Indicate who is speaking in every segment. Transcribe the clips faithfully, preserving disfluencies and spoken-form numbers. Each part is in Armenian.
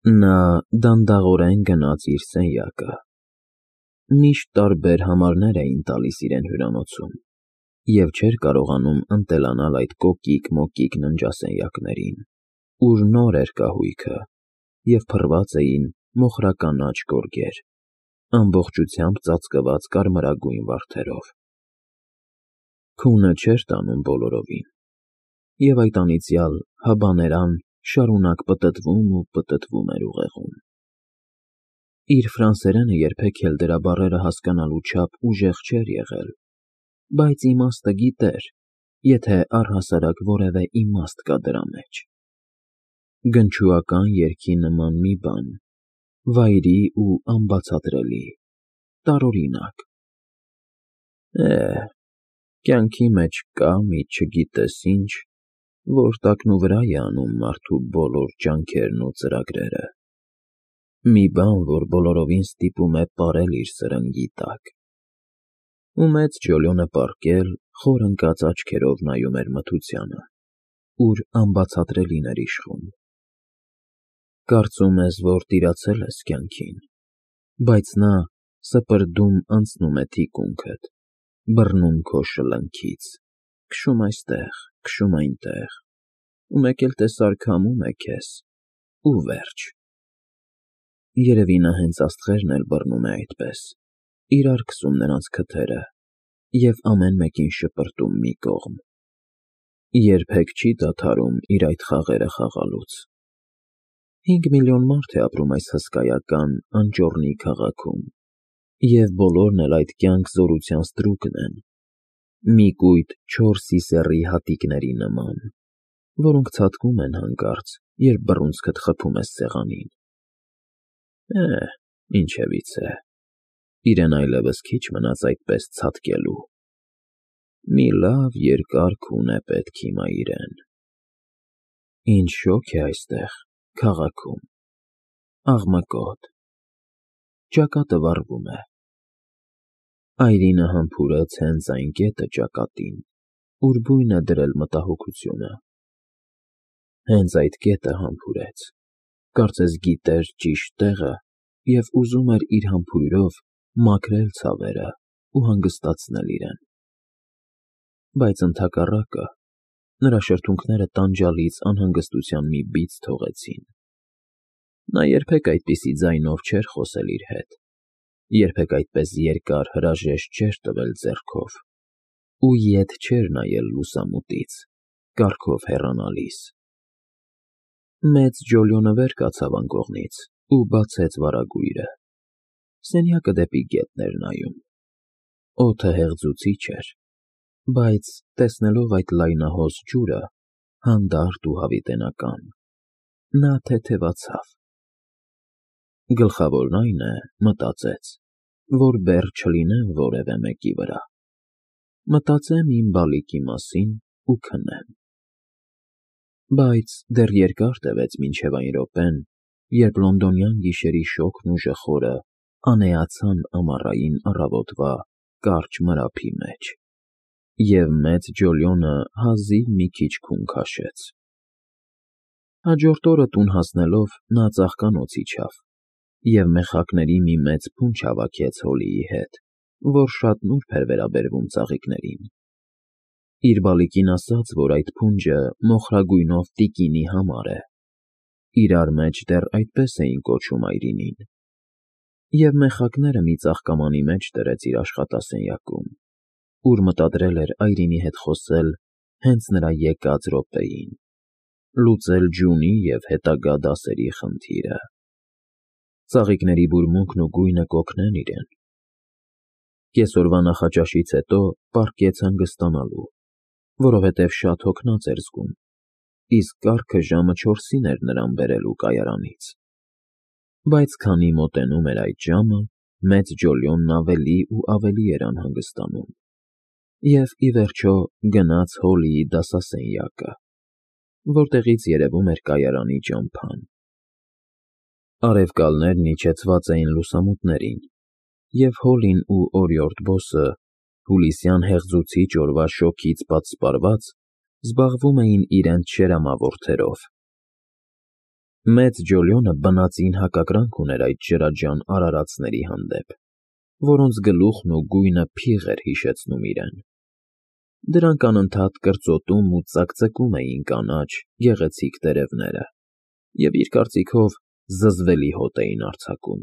Speaker 1: Նա դանդաղորեն գնաց իր սենյակը։ Միշտ տարբեր համարներ էին տալիս իրեն հյուրանոցում, և չէր կարողանում ընտելանալ այդ կոկիկ-մոկիկ ննջասենյակներին, ուր նոր էր կահույքը, և փռված էին մոխրականաչ գորգեր, ամբողջությամբ ծածկված կարմրագույն վարդերով։ Քունը չէր տանում բոլորովին, և այդ անիծյալ հաբաներան շարունակ պտտվում ու պտտվում էր ուղեղում։ Իր ֆրանսերենը երբեք էլ դրա բառերը հասկանալու չափ ուժեղ չէր եղել, բայց իմաստը գիտեր, եթե առհասարակ որևէ իմաստ կա դրա մեջ։ Գնչուական երգի նման մի բան, վայրի ու անբացատրելի, տարօրինակ։ Է՜, կյանքի մեջ կա մի չգիտես ինչ, որ տակնուվրա է անում մարդու բոլոր ջանքերն ու ծրագրերը, մի բան, որ բոլորովին ստիպում է պարել իր սրնգի տակ։ Ու մեծ Ջոլիոնը պառկել, խոր ընկած աչքերով նայում էր մթությանը, ուր անբացատրելին էր իշխում։ Կարծում ես, որ տիրացել ես կյանքին, բայց նա սպրդում անցնում է թիկունքդ, բռնում քո շլնքից, քշում այստեղ, քշում այնտեղ, ու մեկ էլ տեսարգամում է քեզ, ու վերջ։ Երևի նա հենց աստղերն էլ բռնում է այդպես, իրար քսում նրանց քթերը և ամեն մեկին շպրտում մի կողմ։ Երբեք չի դադարում իր այդ խաղերը խաղալուց։ Հինգ միլիոն մարդ է ապրում այս հսկայական անճոռնի քաղաքում, և բոլորն էլ այդ կյանք֊զորության ստրուկն են, մի կույտ չոր սիսեռի հատիկների նման, որոնք ցատկում են հանկարծ, երբ բռունցքդ խփում ես սեղանին։ Է, ինչևից է, իրեն այլևս քիչ մնաց այդպես ցատկելու։ Մի լավ երկար քուն է պետք հիմա իրեն։ Ինչ շոգ է այստեղ, քաղաքում, աղմկոտ։ Ճակատը վառվում է։ Այրինը համբուրեց հենց այն կետը ճակատին, ուր բույն է դրել մտահոգությունը։ Հենց այդ կետը համբուրեց, կարծես գիտեր ճիշտ տեղը և ուզում էր իր համբույրով մաքրել ցավերը ու հանգստացնել իրեն։ Բայց ընդհակառակը, նրա շրթունքները տանջալից անհանգստության մի բիծ թողեցին։ Նա երբեք այդպիսի ձայնով չէր խոսել իր հետ, երբեք այդպես երկար հրաժեշտ չէր տվել ձեռքով ու ետ չէր նայել լուսամուտից, կառքով հեռանալիս։ Մեծ Ջոլիոնը վեր կացավ անկողնից ու բացեց վարագույրը։ Սենյակը դեպի գետն էր նայում։ Օդը հեղձուցիչ էր, բայց, տեսնելով այդ լայնահոս ջուրը, հանդարտ ու հավիտենական, նա թեթևացավ։ Գլխավորն այն է, մտածեց, որ բեռ չլինեմ որևէ մեկի վրա։ Մտածեմ իմ բալիկի մասին ու քնեմ։ Բայց դեռ երկար տևեց մինչև այն րոպեն, երբ լոնդոնյան գիշերի շոգն ու ժխորը անեացան ամառային առավոտվա կարճ մրափի մեջ, և մեծ Ջոլիոնը հազիվ մի քիչ քուն քաշեց։ Հաջորդ օրը տուն հասնելով նա ծաղկանոց իջավ և մեխակների մի մեծ փունջ հավաքեց Հոլիի հետ, որ շատ նուրբ էր վերաբերվում ծաղիկներին։ Իր բալիկին ասաց, որ այդ փունջը մոխրագույնով տիկինի համար է, իրար մեջ դեռ այդպես էին կոչում այրինին, և մեխակները մի ծաղկամանի մեջ դրեց իր աշխատասենյակում, ուր մտադրել էր այրինի հետ խոսել հենց նրա եկած րոպեին, լուծել Ջունի և հետագա դասերի խնդիրը։ Ծաղիկների բուրմունքն ու գույնը կօգնեն իրեն։ Կեսօրվա նախաճաշից հետո պառկեց հանգստանալու, որովհետև շատ հոգնած էր զգում, իսկ կառքը ժամը չորսին էր նրան բերելու կայարանից։ Բայց քանի մոտենում էր այդ ժամը, մեծ Ջոլիոնն ավելի ու ավելի էր անհանգստանում, և, ի վերջո, գնաց Հոլիի դասասենյակը, որտեղից երևում էր կայարանի ճամփան։ Արևկալներն իջեցված էին լուսամուտներին, և Հոլին ու օրիորդ բոսը, հուլիսյան հեղձուցիչ օրվա շոգից պատսպարված, զբաղվում էին իրենց շերամավորթերով։ Մեծ Ջոլյոնը բնածին հակակրանք ուներ այդ ջրաջան արարածների հանդեպ, որոնց գլուխն ու գույնը փիղ էր հիշեցնում իրեն։ Դրանք անընդհատ կրծոտում ու ծակծկում էին կանաչ, գեղեցիկ տերևները և իր կարծիքով զզվելի հոտ էին արձակում։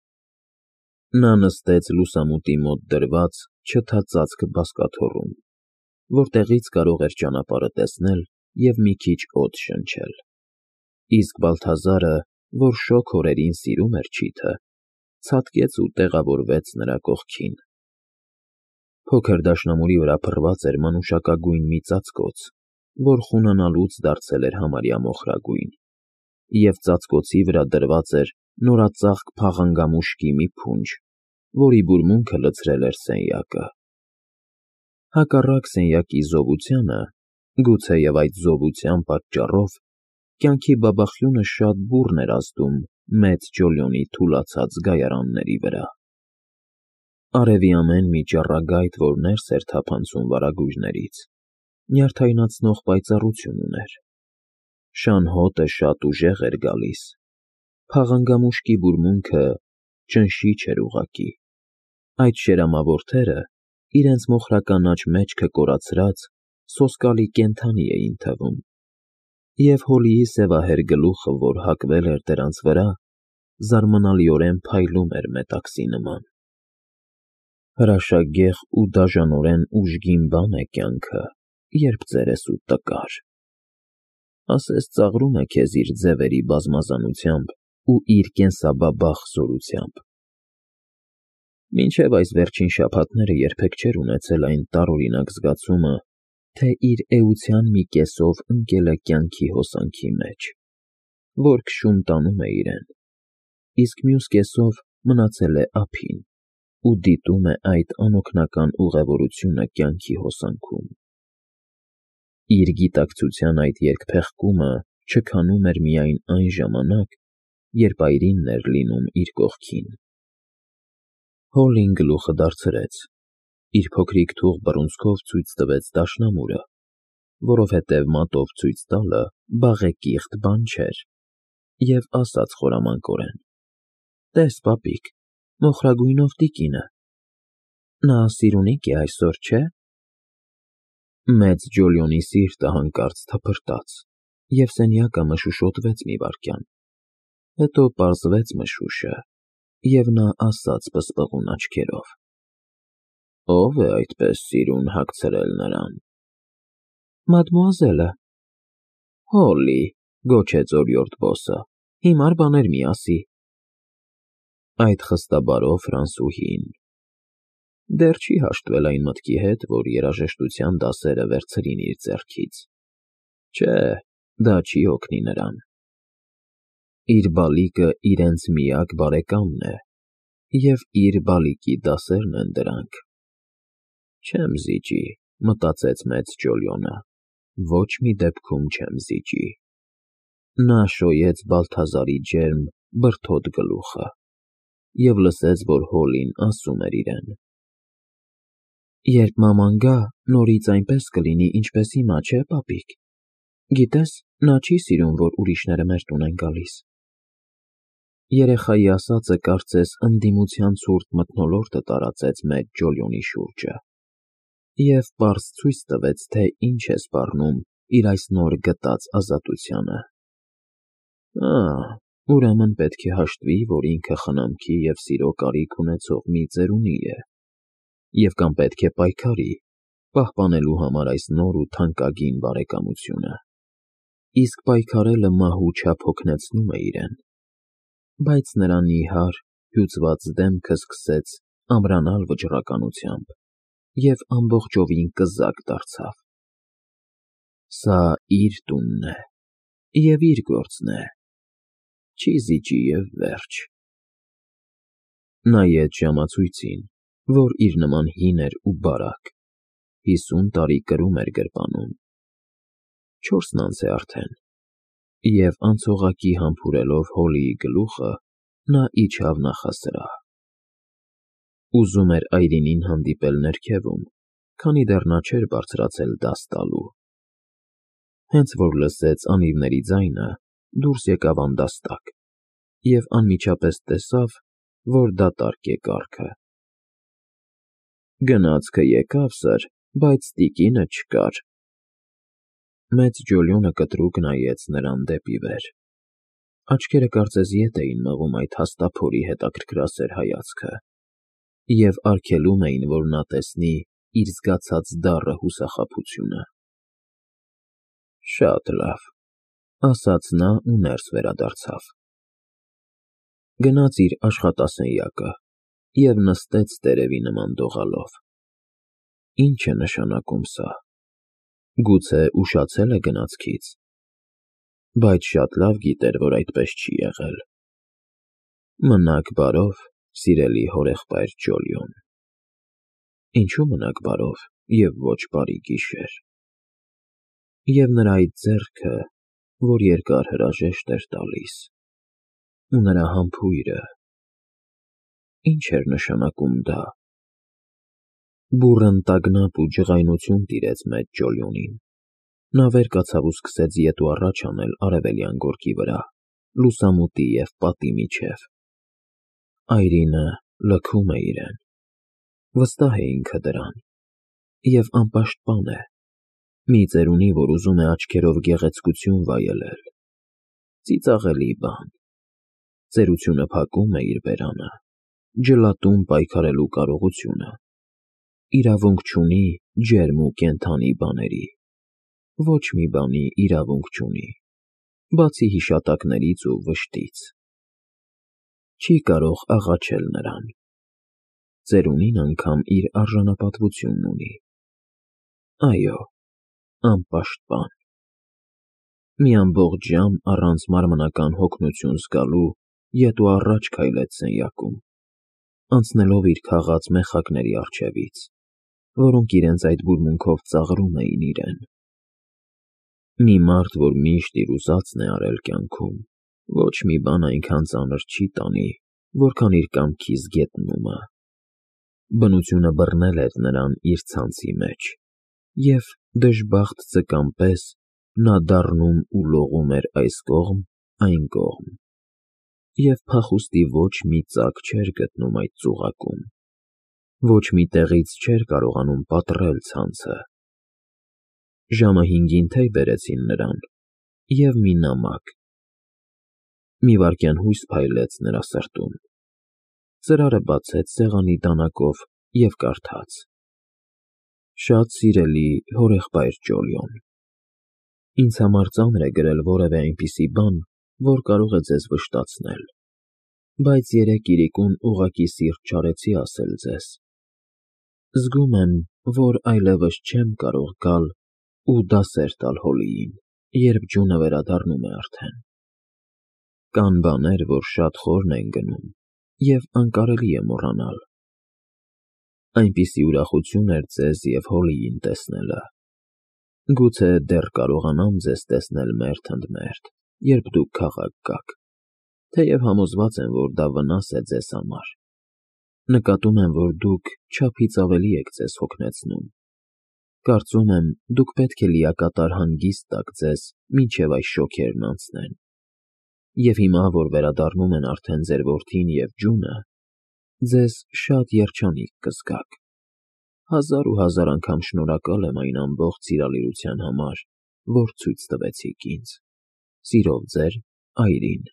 Speaker 1: Նա նստեց լուսամուտի մոտ դրված չթածածկ բազկաթոռում, որտեղից կարող էր ճանապարհը տեսնել և մի քիչ օդ շնչել, իսկ Բալթազարը, որ շոգ օրերին սիրում էր չիթը, ցատկեց ու տեղավորվեց նրա կողքին։ Փոքր դաշնամուրի վրա փռված էր մանուշակագույն մի ծածկոց, որ խունանալուց դարձել էր համարյա մոխրագույն, և ծածկոցի վրա դրված էր նորածաղկ փաղանգամուշկի մի փունջ, որի բուրմունքը լցրել էր սենյակը։ Հակառակ սենյակի զովությանը, գուցեև այդ զովության պատճառով, կյանքի բաբախյունը շատ բուռն էր ազդում մեծ Ջոլյոնի թուլացած գայարանների վրա։ Արևի ամեն մի ճառագայթ, որ ներս էր թափանցում վարագույրներից, նյարդայնացնող պայծառություն ուներ։ Շան հոտը շատ ուժեղ էր գալիս, փաղանգամուշկի բուրմունքը ճնշիչ էր ուղղակի։ Այդ շերամավոր թերը, իրենց մոխրականաչ մեջքը կորացրած, սոսկալի կենդանի էին թվում, և Հոլիի սևահեր գլուխը, որ հագվել էր դրանց վրա, զարմանալիորեն փայլում էր մետաքսի նման։ Հրաշագեղ ու դաժանորեն ուժգին բան է կյանքը, երբ ծերես ու տկար, ասես ծաղրում է քեզ իր ձևերի բազմազանությամբ ու իր կենսաբաբախ զորությամբ։ Մինչև այս վերջին շաբաթները երբեք չէր ունեցել այն տարօրինակ զգացումը, թե իր էության մի կեսով ընկել է կյանքի հոսանքի մեջ, որ քշում տանում է իրեն, իսկ մյուս կեսով մնացել է ափին ու դիտում է այդ անօգնական ուղևորությունը կյանքի հոսանքում։ Իր գիտակցության այդ երկփեղկումը չքանում էր միայն այն ժամանակ, երբ այրինն էր լինում իր կողքին։ Հոլին գլուխը դարձրեց, իր փոքրիկ թուղ բռունցքով ցույց տվեց դաշնամուրը, որովհետև մատով ցույց տալը բաղեկիղտ բան չէր, և ասաց խորամանկորեն. «Տես, պապիկ, մոխրագույնով տիկինը, նա սիրունիկ է այսօր, չէ՞»։ Մեծ Ջոլյոնի սիրտը հանկարծ թփրտաց, և սենյակը մշուշոտվեց մի վայրկյան, հետո պարզվեց մշուշը, և նա ասաց պսպղուն աչքերով. «Ո՞վ է այդպես սիրուն հագցրել նրան»։ «Մադմուազելը»։ «Հոլլի», գոչեց օրիորդ բոսը, «հիմար բաներ մի ասի»։ Այդ խստաբարով ֆրանսուհին դեռ չի հաշտվել այն մտքի հետ, որ երաժշտության դասերը վերցրին իր ձեռքից։ Չէ, դա չի օգնի նրան։ Իր բալիկը իրենց միակ բարեկամն է, և իր բալիկի դասերն են դրանք։ «Չեմ զիջի», մտածեց մեծ Ջոլյոնը, «ոչ մի դեպքում չեմ զիջի»։ Նա շոյեց Բալթազարի ջերմ, բրդոտ գլուխը և լսեց, որ Հոլլին ասում էր իրեն. «Երբ մաման գա, նորից այնպես կլինի, ինչպես հիմա, չէ՞, պապիկ։ Գիտես, նա չի սիրում, որ ուրիշները մեր տուն են գալիս»։ Երեխայի ասածը կարծես ընդդիմության ցուրտ մթնոլորտը տարածեց մեծ Ջոլյոնի շուրջը և պարզ ցույց տվեց, թե ինչ է սպառնում իր այս նոր գտած ազատությանը։ Ա՜, ուրեմն պետք է հաշտվի, որ ինքը խնամքի և սիրո կարիք ունեցող մի ծերունի է, և կամ պետք է պայքարի, պահպանելու համար այս նոր ու թանկագին բարեկամությունը։ Իսկ պայքարելը մահու չափ հոգնեցնում է իրեն, բայց նրա նիհար, հյուծված դեմքը սկսեց ամրանալ վճռականությամբ և ամբողջովին կզակ դարձավ։ Սա իր տունն է և իր գործն է, չի զիջի և վերջ։ Նայեց ժամացույցին, որ իր նման հին էր ու բարակ, հիսուն տարի կրում էր գրպանում։ Չորսն անց է արդեն, և անցողակի համբուրելով Հոլլիի գլուխը, նա իջավ նախասրահ։ Ուզում էր այրինին հանդիպել ներքևում, քանի դեռ նա չէր բարձրացել դաս տալու։ Հենց որ լսեց անիվների ձայնը, դուրս եկավ անդաստակ և անմիջապես տեսավ, որ դատարկ է կառքը։ Գնացքը եկավ, սըր, բայց տիկինը չկար։ Մեծ Ջոլյոնը կտրուկ նայեց նրան դեպի վեր։ Աչքերը կարծես ետ էին մղում այդ հաստափորի հետաքրքրասեր հայացքը և արգելում էին, որ նա տեսնի իր զգացած դառը հուսախաբությունը։ Շատ լավ, ասաց նա ու ներս վերադարձավ։ Գնաց իր աշխատասենյակը և նստեց տերևի նման դողալով։ Ինչ է նշանակում սա։ Գուցե ուշացել է գնացքից, բայց շատ լավ գիտեր, որ այդպես չի եղել։ Մնաք բարով, սիրելի հորեղբայր Ջոլիոն։ Ինչու մնաք բարով և ոչ բարի գիշեր։ Եվ նրա այդ ձեռքը, որ երկար հրաժեշտ էր տալիս, ու նրա համբույրը… Ինչ էր նշանակում դա։ Բուռն տագնապ ու ջղայնություն տիրեց մեծ Ջոլիոնին։ Նա վեր կացավ ու սկսեց ետ ու առաջ անել արևելյան գորգի վրա, լուսամուտի և պատի միջև։ Այրինը լքում է իրեն։ Վստահ է ինքը դրան։ Եվ անպաշտպան է։ Մի ծեր ունի, որ ուզում է աչքերով գեղեցկություն վայելել։ Ծիծաղելի բան։ Ծերությունը փակում է իր բերանը, ջլատում պայքարելու կարողությունը։ Իրավունք չունի ջերմ ու կենդանի բաների։ Ոչ մի բանի իրավունք չունի, բացի հիշատակներից ու վշտից։ Չի կարող աղաչել նրան։ Ծերունին անգամ իր արժանապատվությունն ունի։ Այո, անպաշտպան։ Մի ամբողջ ժամ առանց մարմնական հոգնություն զգալու ետ ու առաջ քայլեց սենյակում, անցնելով իր քաղած մեխակների առջևից, որոնք իրենց այդ բուրմունքով ծաղրում էին իրեն։ Մի մարդ, որ միշտ իր ուզածն է արել կյանքում, ոչ մի բան այնքան ծանր չի տանի, որքան իր կամքից գետնումը։ Բնությունը բռնել էր նրան իր ցանցի մեջ, և դժբախտ ձկան պես նա դառնում ու լողում էր այս կողմ, այն կողմ, և փախուստի ոչ մի ծակ չէր գտնում այդ ծուղակում, ոչ մի տեղից չէր կարողանում պատռել ցանցը։ Ժամը հինգին թեյ բերեցին նրան և մի նամակ։ Մի վայրկյան հույս փայլեց նրա սրտում։ Ծրարը բացեց սեղանի դանակով և կարդաց. Շատ սիրելի հորեղբայր Ջոլիոն, ինձ համար ծանր է գրել որևէ այնպիսի բան, որ կարող է ձեզ վշտացնել, բայց երեկ իրիկուն ուղղակի սիրտ չարեցի ասել ձեզ։ Զգում եմ, որ այլևս չեմ կարող գալ ու դասեր տալ Հոլիին, երբ ջունը վերադառնում է արդեն։ Կան բաներ, որ շատ խորն են գնում և անկարելի է մոռանալ։ Այնպիսի ուրախություն էր ձեզ և Հոլիին տեսնելը։ Գուցե դեռ կարողանամ ձեզ տեսնել մերթ ընդ մերթ, երբ դուք քաղաք գաք, թեև համոզված եմ, որ դա վնաս է ձեզ համար։ Նկատում եմ, որ դուք չափից ավելի եք ձեզ հոգնեցնում։ Կարծում եմ, դուք պետք է լիակատար հանգիստ տաք ձեզ, մինչև այս շոգերն անցնեն։ Եվ հիմա, որ վերադառնում են արդեն ձեր որդին և ջունը, ձեզ շատ երջանիկ կզգաք։ Հազար ու հազար անգամ շնորհակալ եմ այն ամբողջ սիրալիրության համար, որ ցույց տվեցիք ինձ։ Սիրով ձեր Այրին։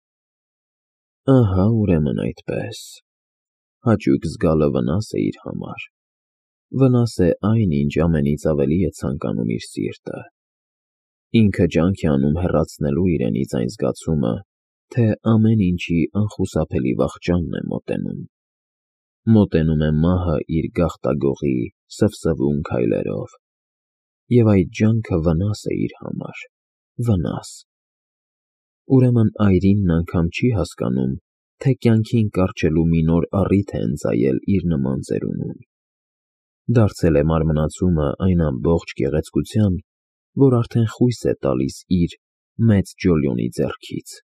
Speaker 1: Ահա ուրեմն այդպես։ Հաճույք զգալը վնաս է իր համար։ Վնաս է այն, ինչ ամենից ավելի է ցանկանում իր սիրտը։ Ինքը ջանք է անում հեռացնելու իրենից այն զգացումը, թե ամեն ինչի անխուսափելի վախճանն է մոտենում։ Մոտենում է մահը իր գաղտագողի սվսվում քայլերով։ Եվ այդ ջանքը վնաս է իր համար, վնաս։ Ուրեմն Այրինն անգամ չի հասկանում, թե կյանքին կառչելու մի նոր առիթ է ընծայել իր նման ծերունուն։ Դարձել է մարմնացումը այն ամբողջ գեղեցկության, որ արդեն խույս է տալիս իր մեծ Ջոլիոնի ձեռքից։